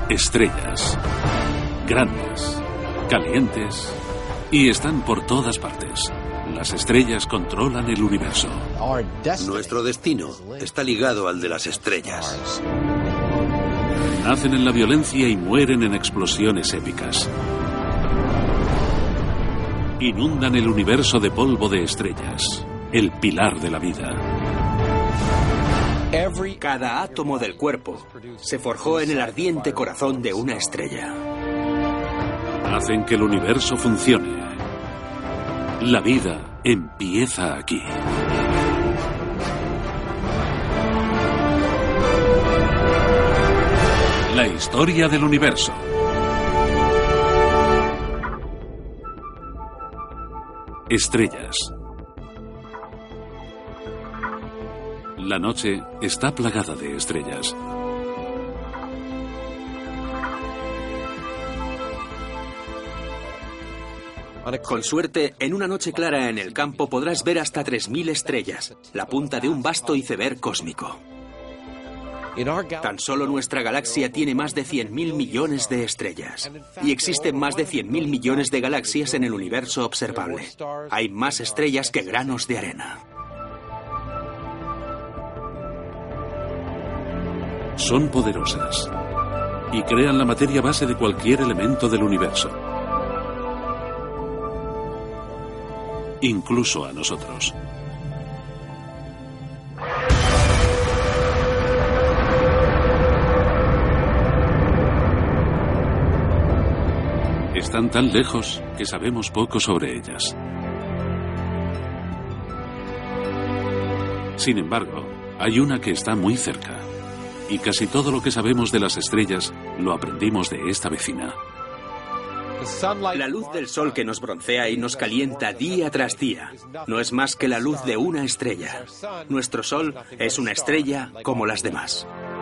Estrellas. Grandes, calientes y están por todas partes. Las estrellas controlan el universo. Nuestro destino está ligado al de las estrellas. Nacen en la violencia y mueren en explosiones épicas. Inundan el universo de polvo de estrellas, el pilar de la vida. Cada átomo del cuerpo se forjó en el ardiente corazón de una estrella. Hacen que el universo funcione. La vida empieza aquí. La historia del universo. Estrellas. La noche está plagada de estrellas. Con suerte, en una noche clara en el campo podrás ver hasta 3000 estrellas, la punta de un vasto iceberg cósmico. Tan solo nuestra galaxia tiene más de 100.000 millones de estrellas. Y existen más de 100.000 millones de galaxias en el universo observable. Hay más estrellas que granos de arena. Son poderosas y crean la materia base de cualquier elemento del universo. Incluso a nosotros. Están tan lejos que sabemos poco sobre ellas. Sin embargo, hay una que está muy cerca. Y casi todo lo que sabemos de las estrellas lo aprendimos de esta vecina. La luz del sol que nos broncea y nos calienta día tras día no es más que la luz de una estrella. Nuestro sol es una estrella como las demás.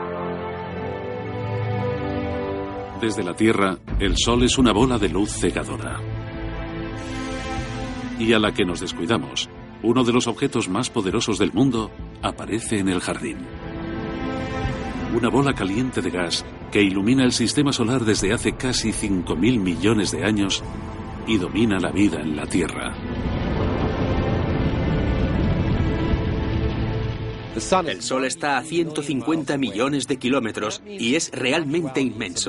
Desde la Tierra, el Sol es una bola de luz cegadora. Y a la que nos descuidamos, uno de los objetos más poderosos del mundo aparece en el jardín. Una bola caliente de gas que ilumina el sistema solar desde hace casi 5.000 millones de años y domina la vida en la Tierra. El Sol está a 150 millones de kilómetros y es realmente inmenso.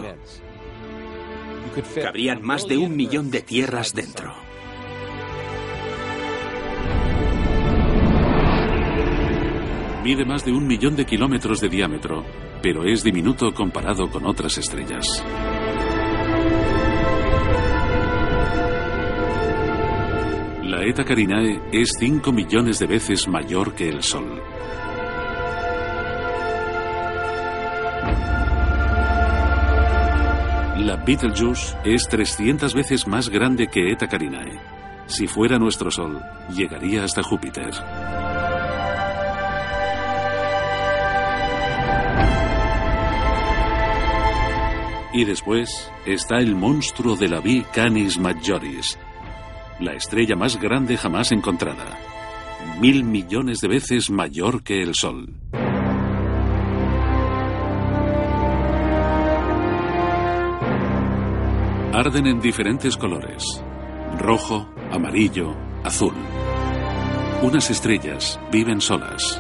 Cabrían más de 1 millón de tierras dentro. Mide más de 1 millón de kilómetros de diámetro, pero es diminuto comparado con otras estrellas. La Eta Carinae es 5 millones de veces mayor que el Sol. La Betelgeuse es 300 veces más grande que Eta Carinae. Si fuera nuestro Sol, llegaría hasta Júpiter. Y después está el monstruo de la Vía Canis Majoris, la estrella más grande jamás encontrada, 1.000 millones de veces mayor que el Sol. Arden en diferentes colores: rojo, amarillo, azul. Unas estrellas viven solas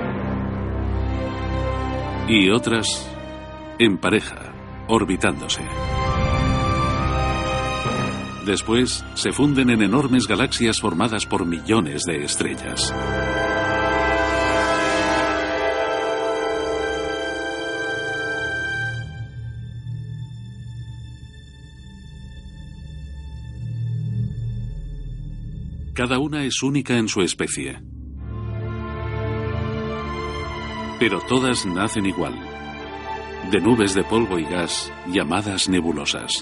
y otras en pareja, orbitándose. Después se funden en enormes galaxias formadas por millones de estrellas. Cada una es única en su especie. Pero todas nacen igual, de nubes de polvo y gas llamadas nebulosas.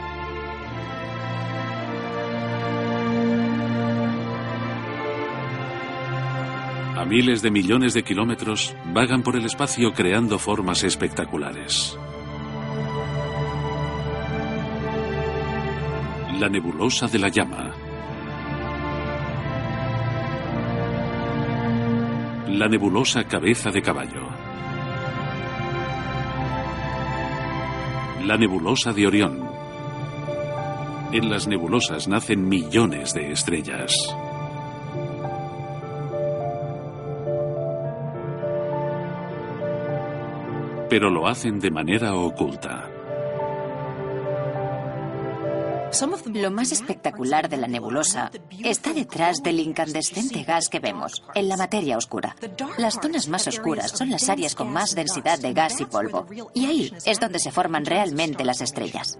A miles de millones de kilómetros vagan por el espacio creando formas espectaculares. La nebulosa de la llama. La nebulosa cabeza de caballo. La nebulosa de Orión. En las nebulosas nacen millones de estrellas. Pero lo hacen de manera oculta. Lo más espectacular de la nebulosa está detrás del incandescente gas que vemos, en la materia oscura. Las zonas más oscuras son las áreas con más densidad de gas y polvo, y ahí es donde se forman realmente las estrellas.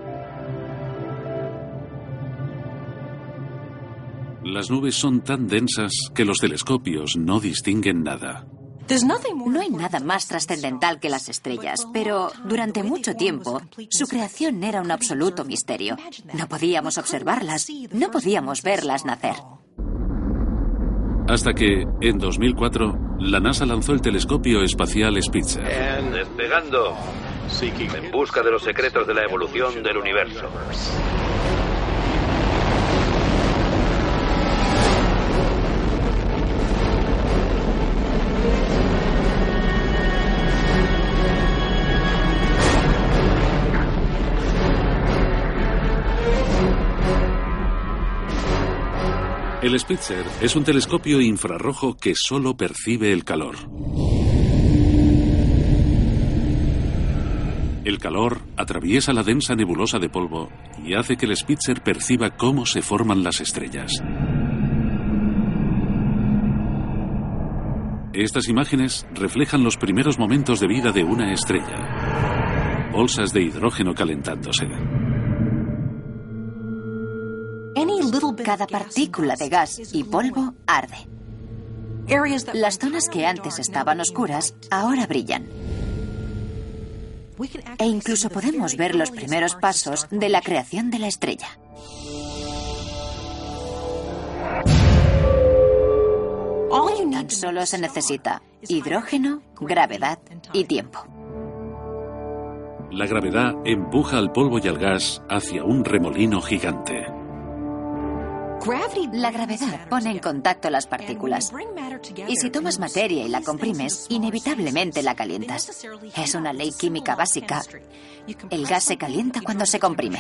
Las nubes son tan densas que los telescopios no distinguen nada. No hay nada más trascendental que las estrellas, pero durante mucho tiempo su creación era un absoluto misterio. No podíamos observarlas, no podíamos verlas nacer. Hasta que, en 2004, la NASA lanzó el telescopio espacial Spitzer. Despegando, en busca de los secretos de la evolución del universo. El Spitzer es un telescopio infrarrojo que solo percibe el calor. El calor atraviesa la densa nebulosa de polvo y hace que el Spitzer perciba cómo se forman las estrellas. Estas imágenes reflejan los primeros momentos de vida de una estrella. Bolsas de hidrógeno calentándose. Cada partícula de gas y polvo arde. Las zonas que antes estaban oscuras ahora brillan. E incluso podemos ver los primeros pasos de la creación de la estrella. Tan solo se necesita hidrógeno, gravedad y tiempo. La gravedad empuja al polvo y al gas hacia un remolino gigante. La gravedad pone en contacto las partículas. Y si tomas materia y la comprimes, inevitablemente la calientas. Es una ley química básica. El gas se calienta cuando se comprime.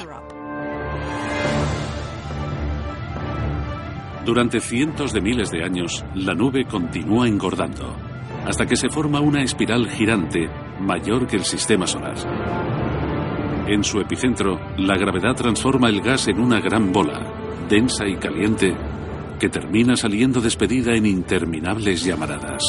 Durante cientos de miles de años, la nube continúa engordando, hasta que se forma una espiral girante mayor que el sistema solar. En su epicentro, la gravedad transforma el gas en una gran bola, densa y caliente, que termina saliendo despedida en interminables llamaradas.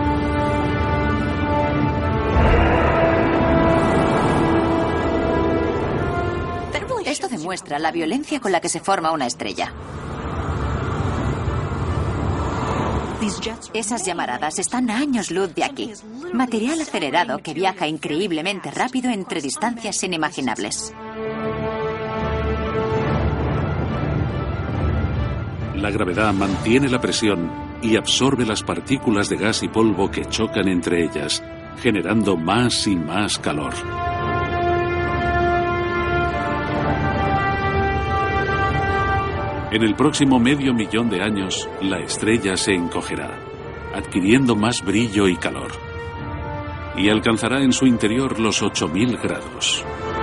Esto demuestra la violencia con la que se forma una estrella. Esas llamaradas están a años luz de aquí. Material acelerado que viaja increíblemente rápido entre distancias inimaginables. La gravedad mantiene la presión y absorbe las partículas de gas y polvo que chocan entre ellas, generando más y más calor. En el próximo 500.000 de años, la estrella se encogerá, adquiriendo más brillo y calor, y alcanzará en su interior los 8000 grados.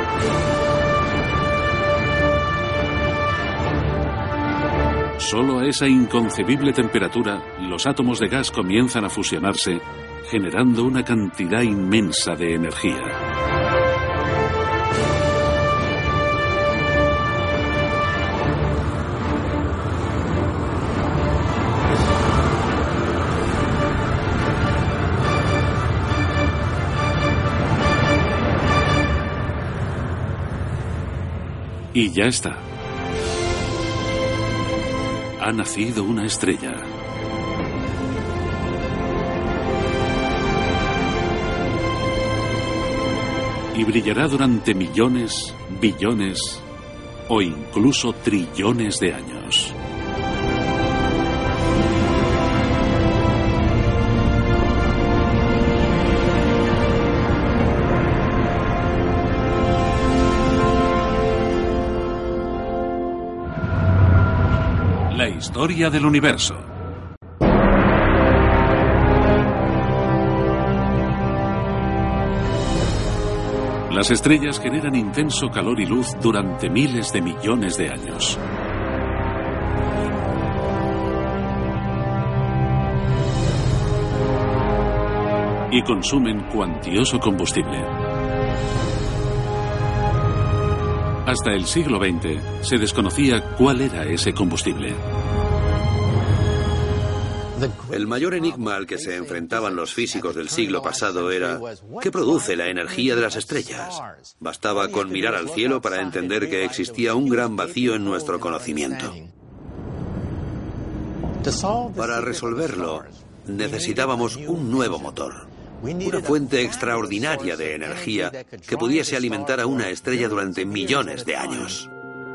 Solo a esa inconcebible temperatura, los átomos de gas comienzan a fusionarse, generando una cantidad inmensa de energía. Y ya está. Ha nacido una estrella. Y brillará durante millones, billones o incluso trillones de años. La historia del universo. Las estrellas generan intenso calor y luz durante miles de millones de años. Y consumen cuantioso combustible. Hasta el siglo XX se desconocía cuál era ese combustible. El mayor enigma al que se enfrentaban los físicos del siglo pasado era ¿qué produce la energía de las estrellas? Bastaba con mirar al cielo para entender que existía un gran vacío en nuestro conocimiento. Para resolverlo, necesitábamos un nuevo motor. Una fuente extraordinaria de energía que pudiese alimentar a una estrella durante millones de años.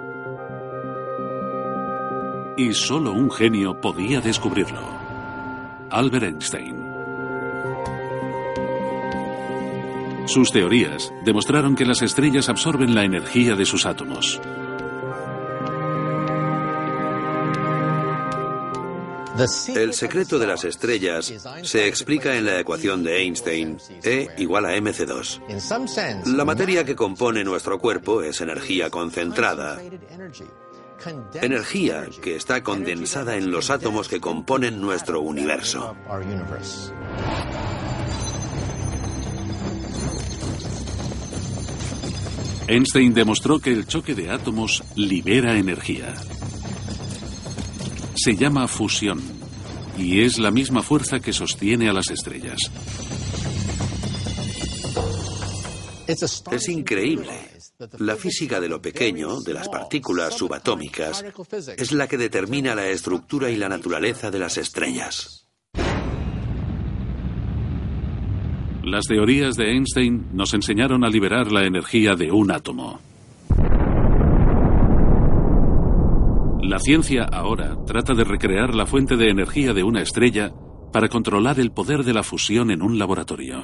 Y solo un genio podía descubrirlo. Albert Einstein. Sus teorías demostraron que las estrellas absorben la energía de sus átomos. El secreto de las estrellas se explica en la ecuación de Einstein, E igual a mc2. La materia que compone nuestro cuerpo es energía concentrada. Energía que está condensada en los átomos que componen nuestro universo. Einstein demostró que el choque de átomos libera energía. Se llama fusión y es la misma fuerza que sostiene a las estrellas. Es increíble. La física de lo pequeño, de las partículas subatómicas, es la que determina la estructura y la naturaleza de las estrellas. Las teorías de Einstein nos enseñaron a liberar la energía de un átomo. La ciencia ahora trata de recrear la fuente de energía de una estrella para controlar el poder de la fusión en un laboratorio.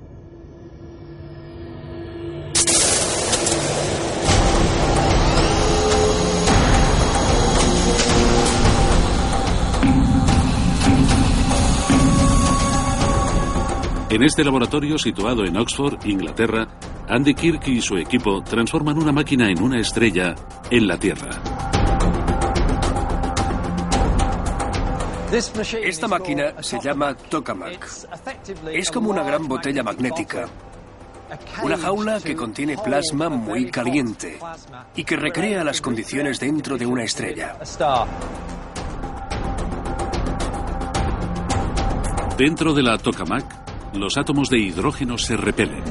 En este laboratorio situado en Oxford, Inglaterra, Andy Kirk y su equipo transforman una máquina en una estrella en la Tierra. Esta máquina se llama tokamak. Es como una gran botella magnética. Una jaula que contiene plasma muy caliente y que recrea las condiciones dentro de una estrella. Dentro de la tokamak, los átomos de hidrógeno se repelen.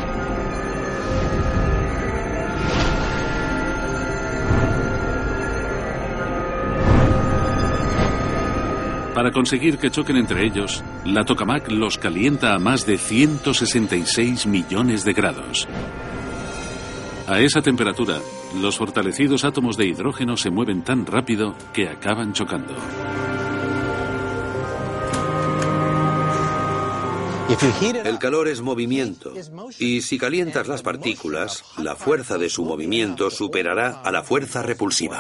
Para conseguir que choquen entre ellos, la tokamak los calienta a más de 166 millones de grados. A esa temperatura, los fortalecidos átomos de hidrógeno se mueven tan rápido que acaban chocando. El calor es movimiento, y si calientas las partículas, la fuerza de su movimiento superará a la fuerza repulsiva.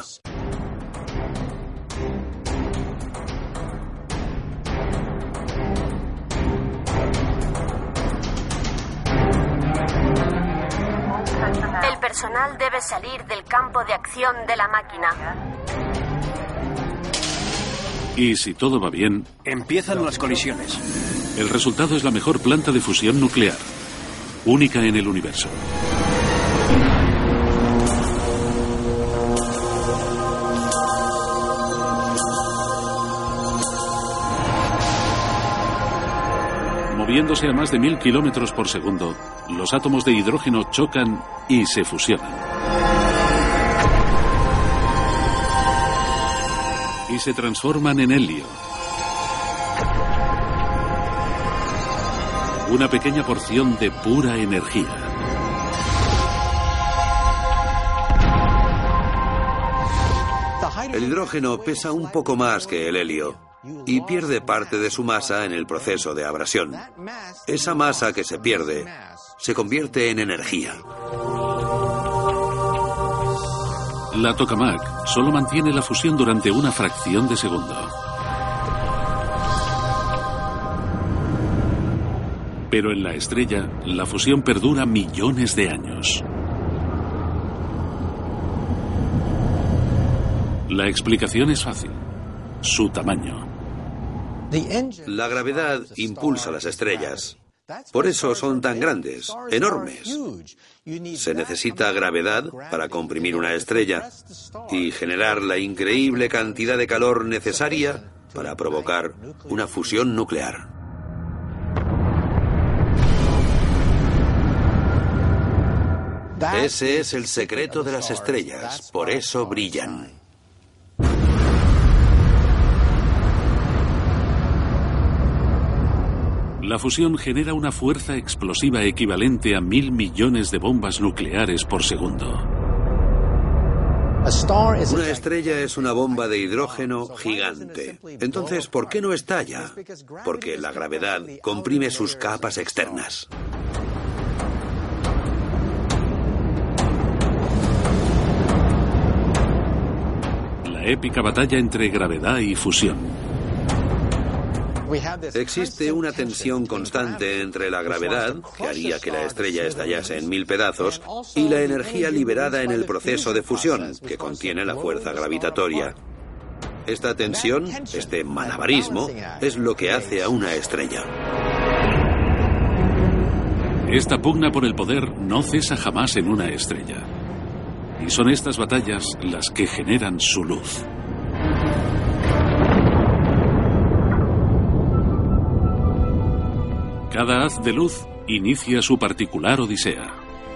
El personal debe salir del campo de acción de la máquina. Y si todo va bien, empiezan las colisiones. El resultado es la mejor planta de fusión nuclear, única en el universo. Moviéndose a más de 1000 kilómetros por segundo, los átomos de hidrógeno chocan y se fusionan. Y se transforman en helio. Una pequeña porción de pura energía. El hidrógeno pesa un poco más que el helio y pierde parte de su masa en el proceso de abrasión. Esa masa que se pierde se convierte en energía. La tokamak solo mantiene la fusión durante una fracción de segundo. Pero en la estrella, la fusión perdura millones de años. La explicación es fácil: su tamaño. La gravedad impulsa las estrellas. Por eso son tan grandes, enormes. Se necesita gravedad para comprimir una estrella y generar la increíble cantidad de calor necesaria para provocar una fusión nuclear. Ese es el secreto de las estrellas, por eso brillan. La fusión genera una fuerza explosiva equivalente a 1.000 millones de bombas nucleares por segundo. Una estrella es una bomba de hidrógeno gigante. Entonces, ¿por qué no estalla? Porque la gravedad comprime sus capas externas. La épica batalla entre gravedad y fusión. Existe una tensión constante entre la gravedad, que haría que la estrella estallase en 1000 pedazos, y la energía liberada en el proceso de fusión, que contiene la fuerza gravitatoria. Esta tensión, este malabarismo, es lo que hace a una estrella. Esta pugna por el poder no cesa jamás en una estrella. Y son estas batallas las que generan su luz. Cada haz de luz inicia su particular odisea.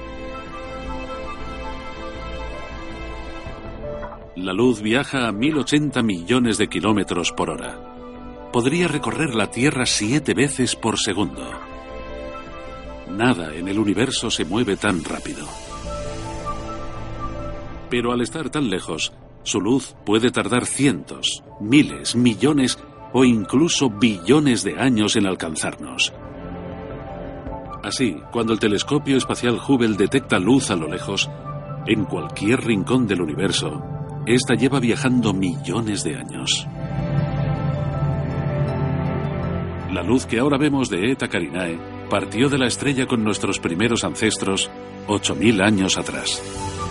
La luz viaja a 1080 millones de kilómetros por hora. Podría recorrer la Tierra 7 veces por segundo. Nada en el universo se mueve tan rápido. Pero al estar tan lejos, su luz puede tardar cientos, miles, millones o incluso billones de años en alcanzarnos. Así, cuando el telescopio espacial Hubble detecta luz a lo lejos, en cualquier rincón del universo, esta lleva viajando millones de años. La luz que ahora vemos de Eta Carinae partió de la estrella con nuestros primeros ancestros 8000 años atrás.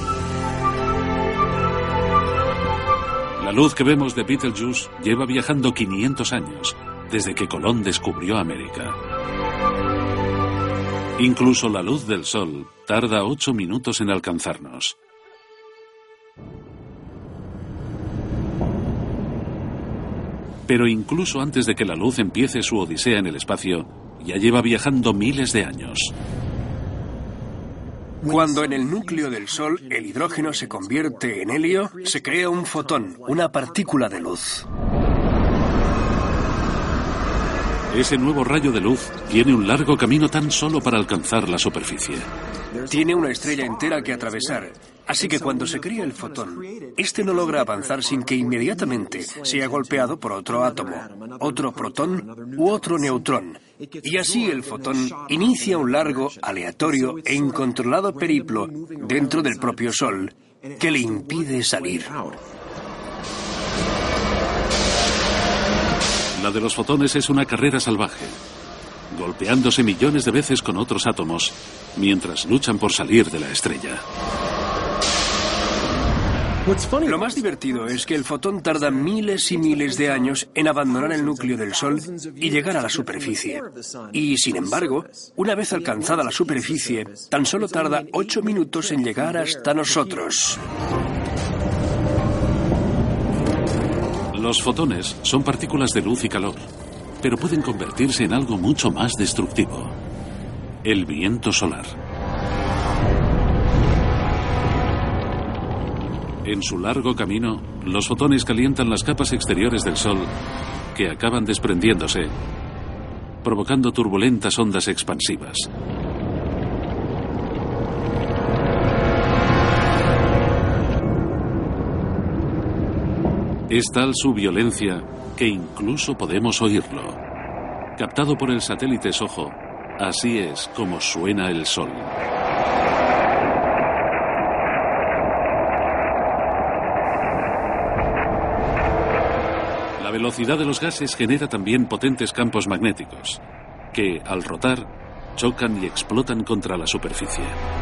La luz que vemos de Betelgeuse lleva viajando 500 años, desde que Colón descubrió América. Incluso la luz del Sol tarda 8 minutos en alcanzarnos. Pero incluso antes de que la luz empiece su odisea en el espacio, ya lleva viajando miles de años. Cuando en el núcleo del Sol el hidrógeno se convierte en helio, se crea un fotón, una partícula de luz. Ese nuevo rayo de luz tiene un largo camino tan solo para alcanzar la superficie. Tiene una estrella entera que atravesar, así que cuando se crea el fotón, este no logra avanzar sin que inmediatamente sea golpeado por otro átomo, otro protón u otro neutrón. Y así el fotón inicia un largo, aleatorio e incontrolado periplo dentro del propio Sol que le impide salir. La de los fotones es una carrera salvaje, golpeándose millones de veces con otros átomos mientras luchan por salir de la estrella. Lo más divertido es que el fotón tarda miles y miles de años en abandonar el núcleo del Sol y llegar a la superficie. Y, sin embargo, una vez alcanzada la superficie, tan solo tarda 8 minutos en llegar hasta nosotros. Los fotones son partículas de luz y calor, pero pueden convertirse en algo mucho más destructivo: el viento solar. En su largo camino, los fotones calientan las capas exteriores del Sol, que acaban desprendiéndose, provocando turbulentas ondas expansivas. Es tal su violencia que incluso podemos oírlo. Captado por el satélite SOHO, así es como suena el Sol. La velocidad de los gases genera también potentes campos magnéticos, que, al rotar, chocan y explotan contra la superficie.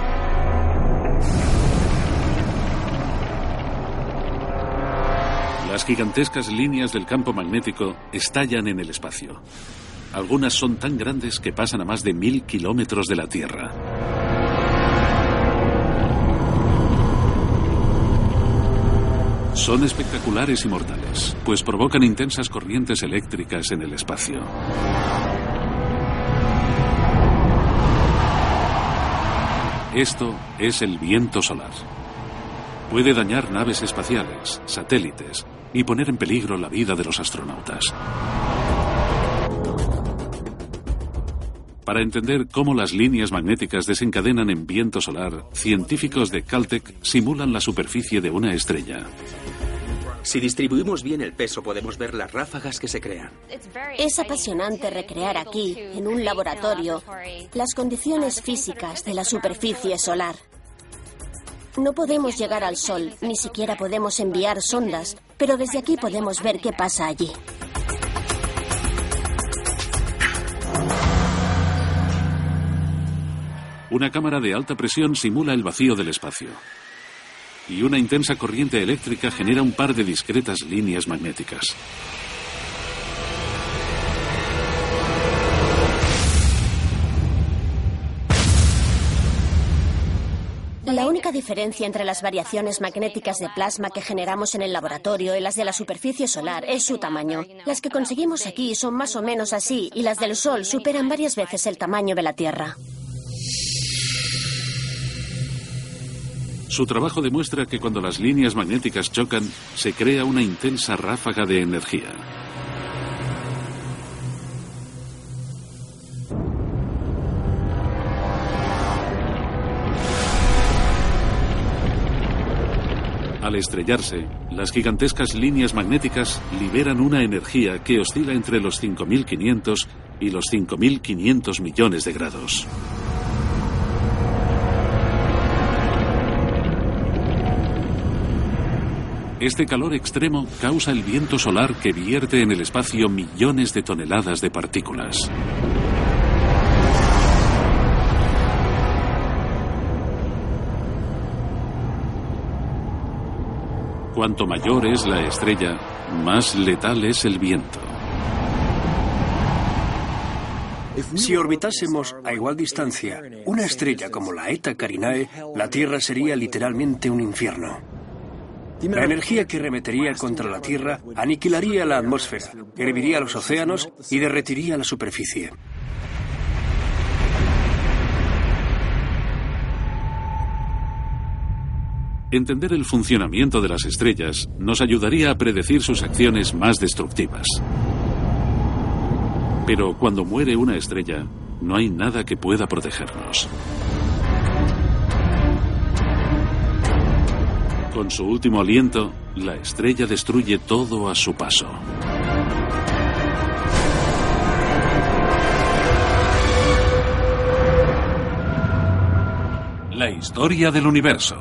Las gigantescas líneas del campo magnético estallan en el espacio. Algunas son tan grandes que pasan a más de 1000 kilómetros de la Tierra. Son espectaculares y mortales, pues provocan intensas corrientes eléctricas en el espacio. Esto es el viento solar. Puede dañar naves espaciales, satélites y poner en peligro la vida de los astronautas. Para entender cómo las líneas magnéticas desencadenan en viento solar, científicos de Caltech simulan la superficie de una estrella. Si distribuimos bien el peso, podemos ver las ráfagas que se crean. Es apasionante recrear aquí, en un laboratorio, las condiciones físicas de la superficie solar. No podemos llegar al Sol, ni siquiera podemos enviar sondas, pero desde aquí podemos ver qué pasa allí. Una cámara de alta presión simula el vacío del espacio. Y una intensa corriente eléctrica genera un par de discretas líneas magnéticas. La única diferencia entre las variaciones magnéticas de plasma que generamos en el laboratorio y las de la superficie solar es su tamaño. Las que conseguimos aquí son más o menos así y las del Sol superan varias veces el tamaño de la Tierra. Su trabajo demuestra que cuando las líneas magnéticas chocan, se crea una intensa ráfaga de energía. Al estrellarse, las gigantescas líneas magnéticas liberan una energía que oscila entre los 5.500 y los 5.500 millones de grados. Este calor extremo causa el viento solar que vierte en el espacio millones de toneladas de partículas. Cuanto mayor es la estrella, más letal es el viento. Si orbitásemos a igual distancia una estrella como la Eta Carinae, la Tierra sería literalmente un infierno. La energía que remetería contra la Tierra aniquilaría la atmósfera, herviría los océanos y derretiría la superficie. Entender el funcionamiento de las estrellas nos ayudaría a predecir sus acciones más destructivas. Pero cuando muere una estrella, no hay nada que pueda protegernos. Con su último aliento, la estrella destruye todo a su paso. La historia del universo.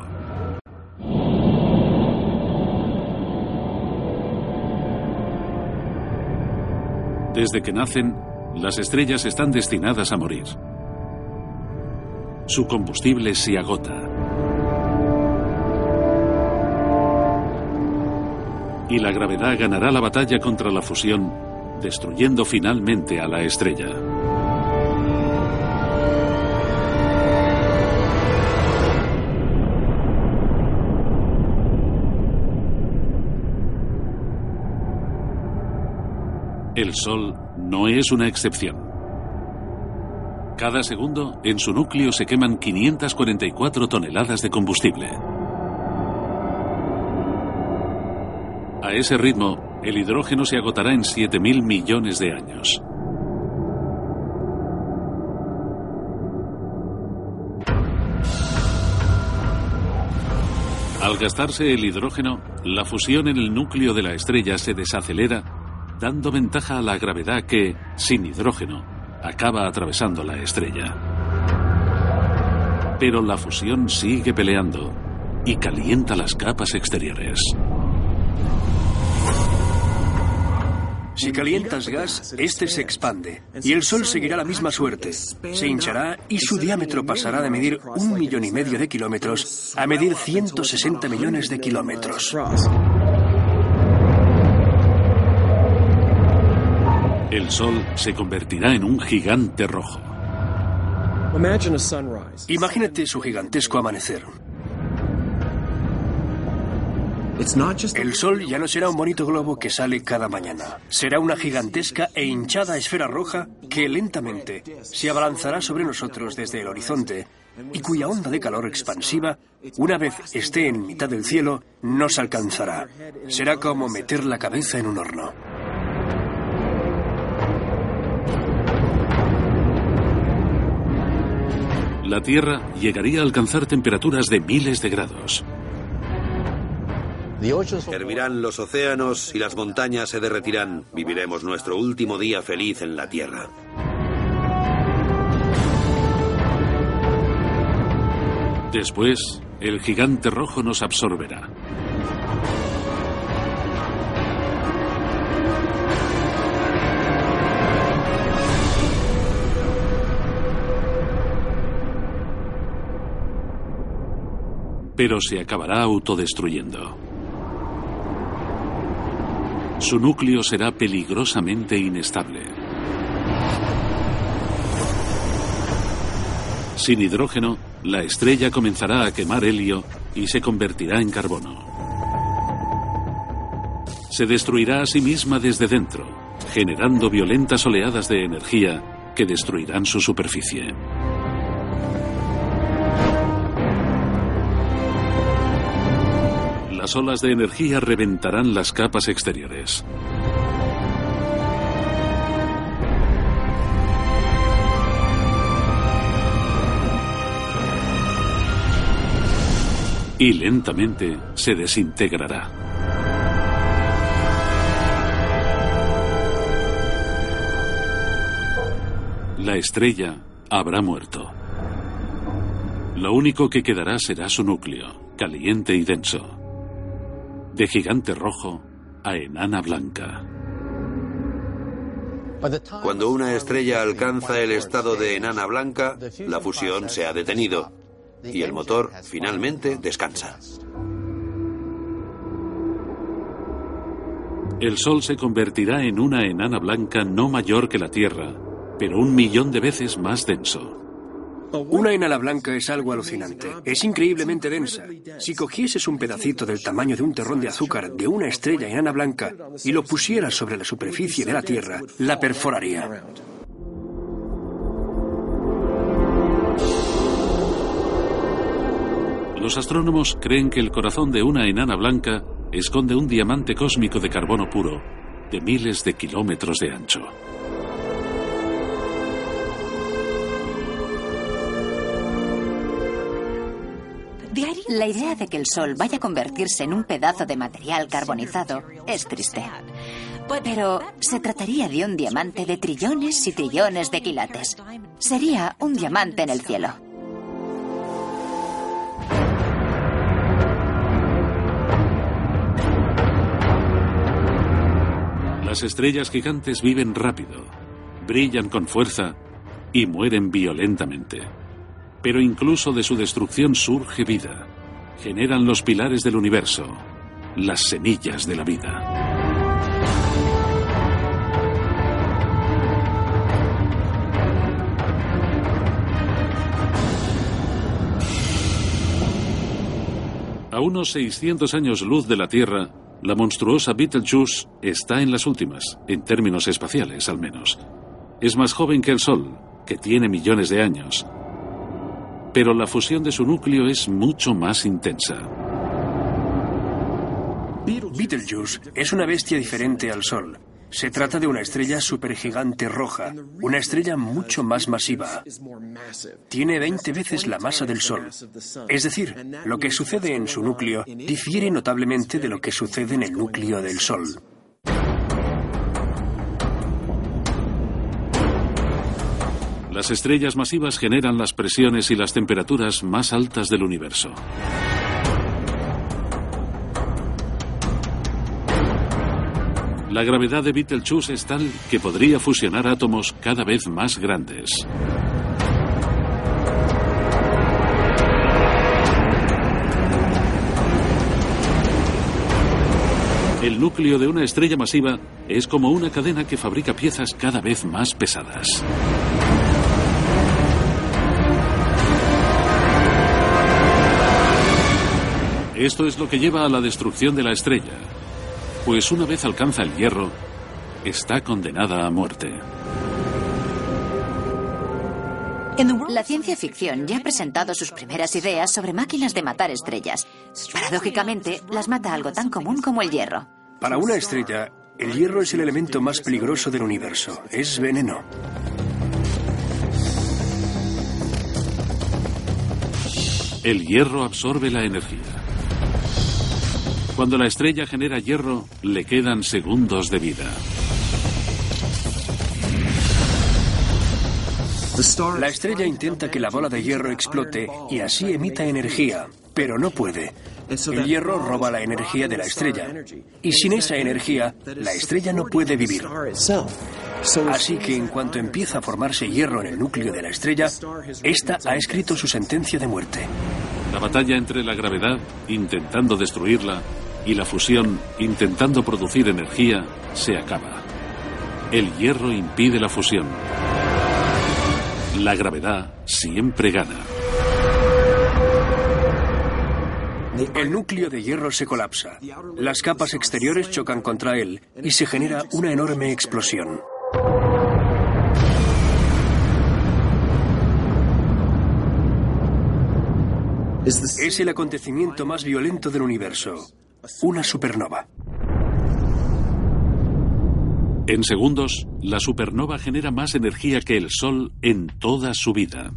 Desde que nacen, las estrellas están destinadas a morir. Su combustible se agota. Y la gravedad ganará la batalla contra la fusión, destruyendo finalmente a la estrella. El Sol no es una excepción. Cada segundo, en su núcleo se queman 544 toneladas de combustible. A ese ritmo, el hidrógeno se agotará en 7.000 millones de años. Al gastarse el hidrógeno, la fusión en el núcleo de la estrella se desacelera, dando ventaja a la gravedad que, sin hidrógeno, acaba atravesando la estrella. Pero la fusión sigue peleando y calienta las capas exteriores. Si calientas gas, este se expande y el Sol seguirá la misma suerte. Se hinchará y su diámetro pasará de medir 1,5 millones de kilómetros a medir 160 millones de kilómetros. El Sol se convertirá en un gigante rojo. Imagínate su gigantesco amanecer. El Sol ya no será un bonito globo que sale cada mañana. Será una gigantesca e hinchada esfera roja que lentamente se abalanzará sobre nosotros desde el horizonte y cuya onda de calor expansiva, una vez esté en mitad del cielo, nos alcanzará. Será como meter la cabeza en un horno. La Tierra llegaría a alcanzar temperaturas de miles de grados. Hervirán los océanos y las montañas se derretirán. Viviremos nuestro último día feliz en la Tierra. Después, el gigante rojo nos absorberá. Pero se acabará autodestruyendo. Su núcleo será peligrosamente inestable. Sin hidrógeno, la estrella comenzará a quemar helio y se convertirá en carbono. Se destruirá a sí misma desde dentro, generando violentas oleadas de energía que destruirán su superficie. Las olas de energía reventarán las capas exteriores. Y lentamente se desintegrará. La estrella habrá muerto. Lo único que quedará será su núcleo, caliente y denso. De gigante rojo a enana blanca. Cuando una estrella alcanza el estado de enana blanca, la fusión se ha detenido y el motor finalmente descansa. El Sol se convertirá en una enana blanca no mayor que la Tierra, pero 1 millón de veces más denso. Una enana blanca es algo alucinante. Es increíblemente densa. Si cogieses un pedacito del tamaño de un terrón de azúcar de una estrella enana blanca y lo pusieras sobre la superficie de la Tierra, la perforaría. Los astrónomos creen que el corazón de una enana blanca esconde un diamante cósmico de carbono puro de miles de kilómetros de ancho. La idea de que el Sol vaya a convertirse en un pedazo de material carbonizado es triste. Pero se trataría de un diamante de trillones y trillones de quilates. Sería un diamante en el cielo. Las estrellas gigantes viven rápido, brillan con fuerza y mueren violentamente. Pero incluso de su destrucción surge vida. Generan los pilares del universo, las semillas de la vida. A unos 600 años luz de la Tierra, la monstruosa Betelgeuse está en las últimas, en términos espaciales al menos. Es más joven que el Sol, que tiene millones de años. Pero la fusión de su núcleo es mucho más intensa. Betelgeuse es una bestia diferente al Sol. Se trata de una estrella supergigante roja, una estrella mucho más masiva. Tiene 20 veces la masa del Sol. Es decir, lo que sucede en su núcleo difiere notablemente de lo que sucede en el núcleo del Sol. Las estrellas masivas generan las presiones y las temperaturas más altas del universo. La gravedad de Betelgeuse es tal que podría fusionar átomos cada vez más grandes. El núcleo de una estrella masiva es como una cadena que fabrica piezas cada vez más pesadas. Esto es lo que lleva a la destrucción de la estrella, pues una vez alcanza el hierro, está condenada a muerte. La ciencia ficción ya ha presentado sus primeras ideas sobre máquinas de matar estrellas. Paradójicamente, las mata algo tan común como el hierro. Para una estrella, el hierro es el elemento más peligroso del universo. Es veneno. El hierro absorbe la energía. Cuando la estrella genera hierro, le quedan segundos de vida. La estrella intenta que la bola de hierro explote y así emita energía, pero no puede. El hierro roba la energía de la estrella, y sin esa energía, la estrella no puede vivir. Así que en cuanto empieza a formarse hierro en el núcleo de la estrella, esta ha escrito su sentencia de muerte. La batalla entre la gravedad, intentando destruirla, y la fusión, intentando producir energía, se acaba. El hierro impide la fusión. La gravedad siempre gana. El núcleo de hierro se colapsa. Las capas exteriores chocan contra él y se genera una enorme explosión. Es el acontecimiento más violento del universo. Una supernova. En segundos, la supernova genera más energía que el Sol en toda su vida.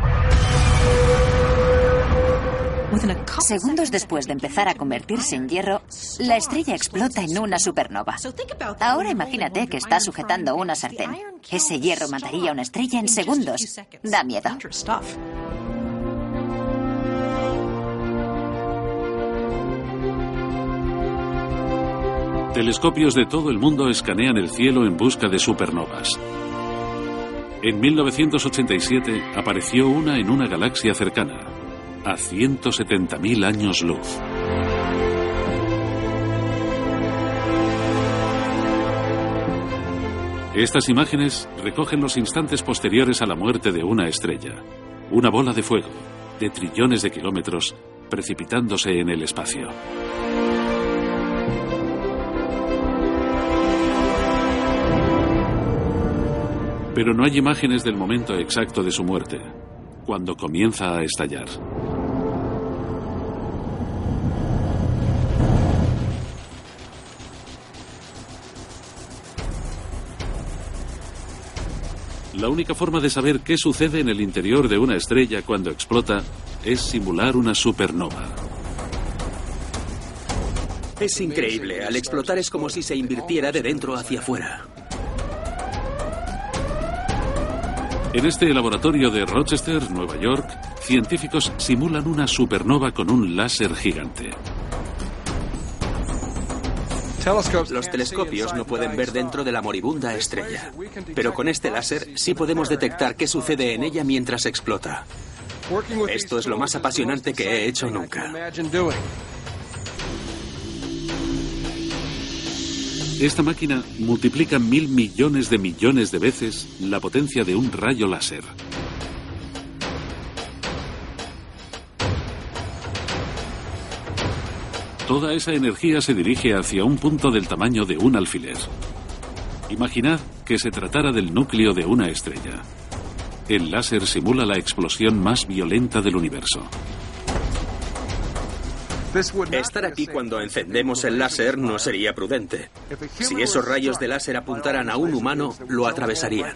Segundos después de empezar a convertirse en hierro, la estrella explota en una supernova. Ahora imagínate que estás sujetando una sartén. Ese hierro mataría a una estrella en segundos. Da miedo. Telescopios de todo el mundo escanean el cielo en busca de supernovas. En 1987 apareció una en una galaxia cercana, a 170.000 años luz. Estas imágenes recogen los instantes posteriores a la muerte de una estrella, una bola de fuego, de trillones de kilómetros, precipitándose en el espacio. Pero no hay imágenes del momento exacto de su muerte, cuando comienza a estallar. La única forma de saber qué sucede en el interior de una estrella cuando explota es simular una supernova. Es increíble. Al explotar es como si se invirtiera de dentro hacia afuera. En este laboratorio de Rochester, Nueva York, científicos simulan una supernova con un láser gigante. Los telescopios no pueden ver dentro de la moribunda estrella, pero con este láser sí podemos detectar qué sucede en ella mientras explota. Esto es lo más apasionante que he hecho nunca. Esta máquina multiplica 1.000 millones de veces la potencia de un rayo láser. Toda esa energía se dirige hacia un punto del tamaño de un alfiler. Imaginad que se tratara del núcleo de una estrella. El láser simula la explosión más violenta del universo. Estar aquí cuando encendemos el láser no sería prudente. Si esos rayos de láser apuntaran a un humano, lo atravesarían.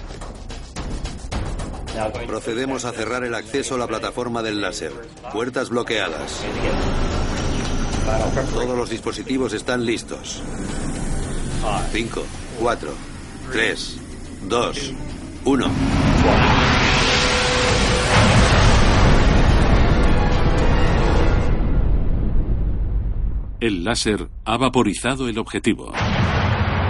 Procedemos a cerrar el acceso a la plataforma del láser. Puertas bloqueadas. Todos los dispositivos están listos. 5, 4, 3, 2, 1. El láser ha vaporizado el objetivo.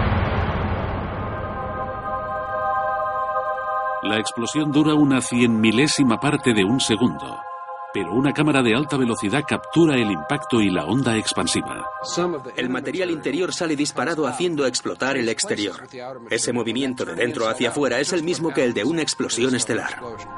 La explosión dura una 100.000ª parte de un segundo, pero una cámara de alta velocidad captura el impacto y la onda expansiva. El material interior sale disparado haciendo explotar el exterior. Ese movimiento de dentro hacia afuera es el mismo que el de una explosión estelar.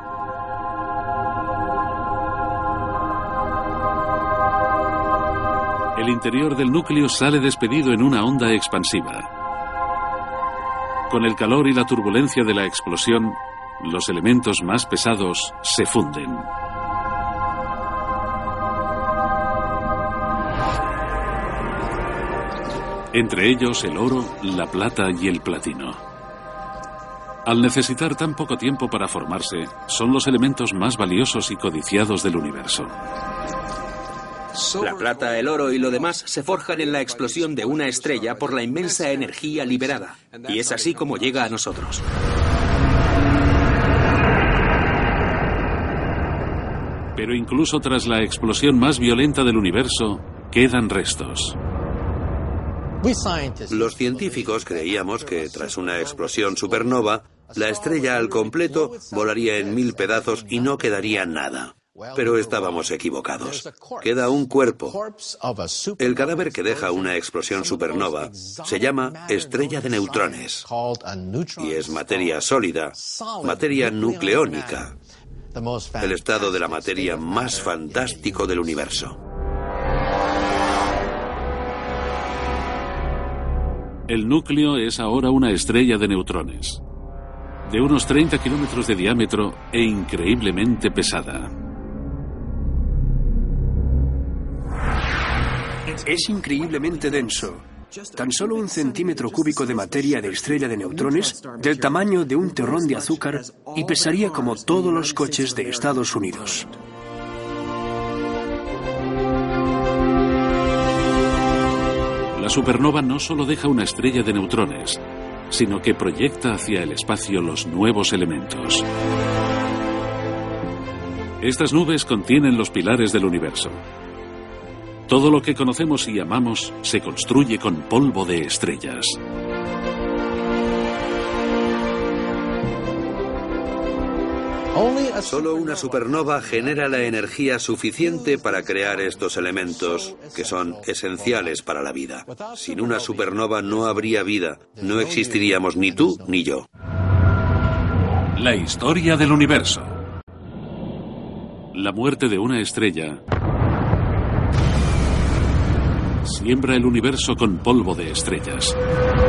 El interior del núcleo sale despedido en una onda expansiva. Con el calor y la turbulencia de la explosión, los elementos más pesados se funden. Entre ellos el oro, la plata y el platino. Al necesitar tan poco tiempo para formarse, son los elementos más valiosos y codiciados del universo. La plata, el oro y lo demás se forjan en la explosión de una estrella por la inmensa energía liberada. Y es así como llega a nosotros. Pero incluso tras la explosión más violenta del universo, quedan restos. Los científicos creíamos que tras una explosión supernova, la estrella al completo volaría en 1000 pedazos y no quedaría nada. Pero estábamos equivocados. Queda un cuerpo. El cadáver que deja una explosión supernova se llama estrella de neutrones y es materia sólida, materia nucleónica, el estado de la materia más fantástico del universo. El núcleo es ahora una estrella de neutrones, de unos 30 kilómetros de diámetro e increíblemente pesada. Es increíblemente denso. Tan solo 1 centímetro cúbico de materia de estrella de neutrones, del tamaño de un terrón de azúcar, y pesaría como todos los coches de Estados Unidos. La supernova no solo deja una estrella de neutrones, sino que proyecta hacia el espacio los nuevos elementos. Estas nubes contienen los pilares del universo. Todo lo que conocemos y amamos se construye con polvo de estrellas. Solo una supernova genera la energía suficiente para crear estos elementos, que son esenciales para la vida. Sin una supernova no habría vida, no existiríamos ni tú ni yo. La historia del universo. La muerte de una estrella siembra el universo con polvo de estrellas.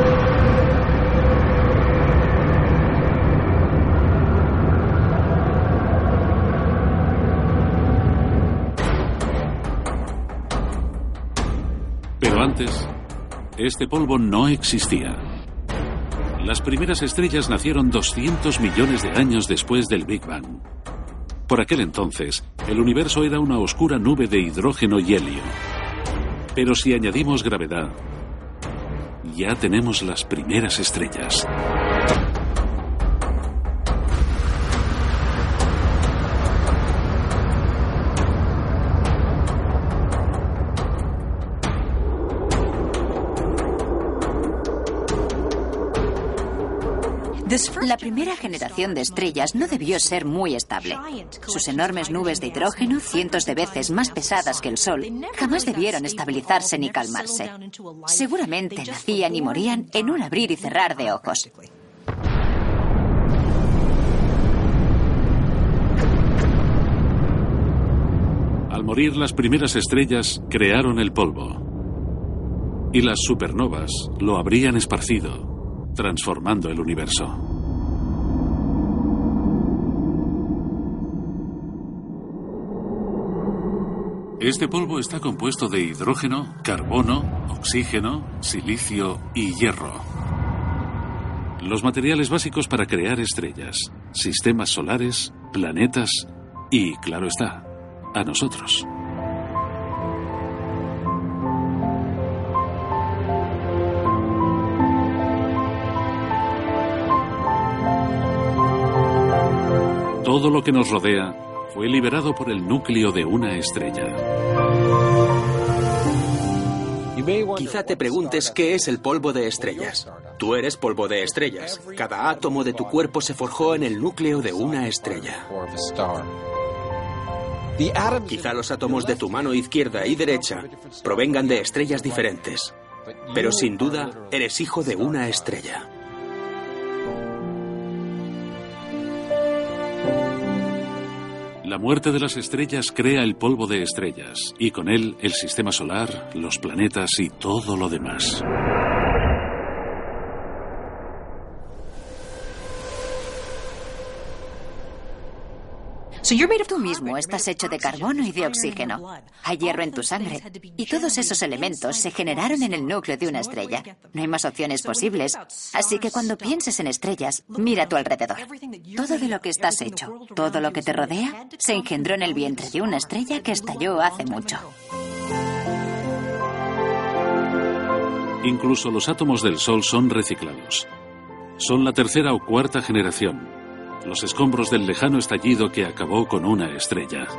Pero antes, este polvo no existía. Las primeras estrellas nacieron 200 millones de años después del Big Bang. Por aquel entonces, el universo era una oscura nube de hidrógeno y helio. Pero si añadimos gravedad, ya tenemos las primeras estrellas. La primera generación de estrellas no debió ser muy estable. Sus enormes nubes de hidrógeno, cientos de veces más pesadas que el Sol, jamás debieron estabilizarse ni calmarse. Seguramente nacían y morían en un abrir y cerrar de ojos. Al morir las primeras estrellas, crearon el polvo. Y las supernovas lo habrían esparcido, transformando el universo. Este polvo está compuesto de hidrógeno, carbono, oxígeno, silicio y hierro. Los materiales básicos para crear estrellas, sistemas solares, planetas y, claro está, a nosotros. Todo lo que nos rodea fue liberado por el núcleo de una estrella. Quizá te preguntes qué es el polvo de estrellas. Tú eres polvo de estrellas. Cada átomo de tu cuerpo se forjó en el núcleo de una estrella. Quizá los átomos de tu mano izquierda y derecha provengan de estrellas diferentes, pero sin duda eres hijo de una estrella. La muerte de las estrellas crea el polvo de estrellas, y con él el sistema solar, los planetas y todo lo demás. Tú mismo estás hecho de carbono y de oxígeno. Hay hierro en tu sangre. Y todos esos elementos se generaron en el núcleo de una estrella. No hay más opciones posibles. Así que cuando pienses en estrellas, mira a tu alrededor. Todo de lo que estás hecho, todo lo que te rodea, se engendró en el vientre de una estrella que estalló hace mucho. Incluso los átomos del Sol son reciclados. Son la tercera o cuarta generación. Los escombros del lejano estallido que acabó con una estrella.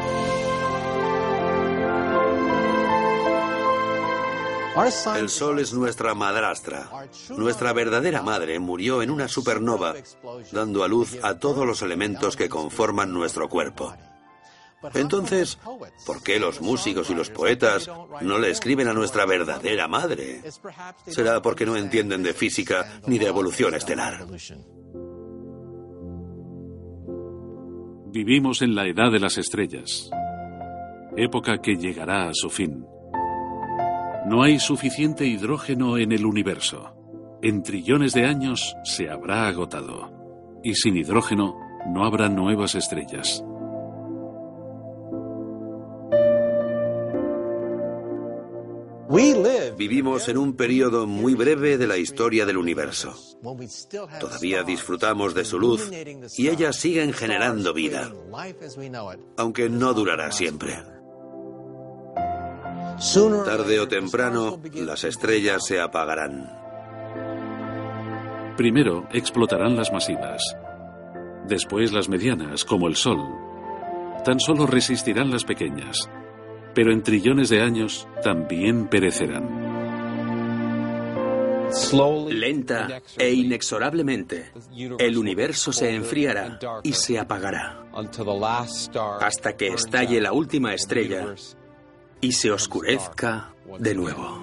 El Sol es nuestra madrastra. Nuestra verdadera madre murió en una supernova, dando a luz a todos los elementos que conforman nuestro cuerpo. Entonces, ¿por qué los músicos y los poetas no le escriben a nuestra verdadera madre? Será porque no entienden de física ni de evolución estelar. Vivimos en la edad de las estrellas, época que llegará a su fin. No hay suficiente hidrógeno en el universo. En trillones de años se habrá agotado. Y sin hidrógeno no habrá nuevas estrellas. Vivimos en un periodo muy breve de la historia del universo. Todavía disfrutamos de su luz y ellas siguen generando vida, aunque no durará siempre. Tarde o temprano, las estrellas se apagarán. Primero explotarán las masivas. Después las medianas, como el Sol. Tan solo resistirán las pequeñas. Pero en trillones de años también perecerán. Lenta e inexorablemente, el universo se enfriará y se apagará, hasta que estalle la última estrella y se oscurezca de nuevo.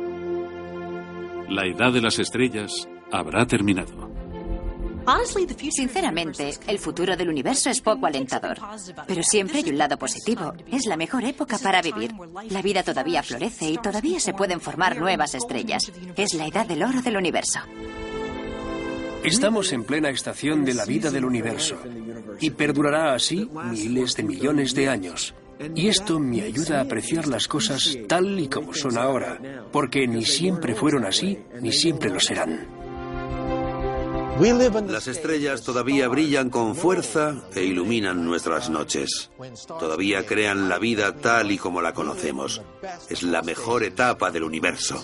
La edad de las estrellas habrá terminado. Sinceramente, el futuro del universo es poco alentador. Pero siempre hay un lado positivo. Es la mejor época para vivir. La vida todavía florece y todavía se pueden formar nuevas estrellas. Es la edad del oro del universo. Estamos en plena estación de la vida del universo. Y perdurará así miles de millones de años. Y esto me ayuda a apreciar las cosas tal y como son ahora. Porque ni siempre fueron así, ni siempre lo serán. Las estrellas todavía brillan con fuerza e iluminan nuestras noches. Todavía crean la vida tal y como la conocemos. Es la mejor etapa del universo.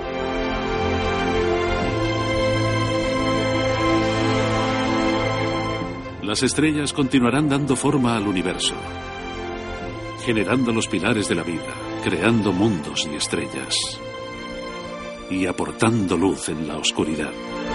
Las estrellas continuarán dando forma al universo, generando los pilares de la vida, creando mundos y estrellas, y aportando luz en la oscuridad.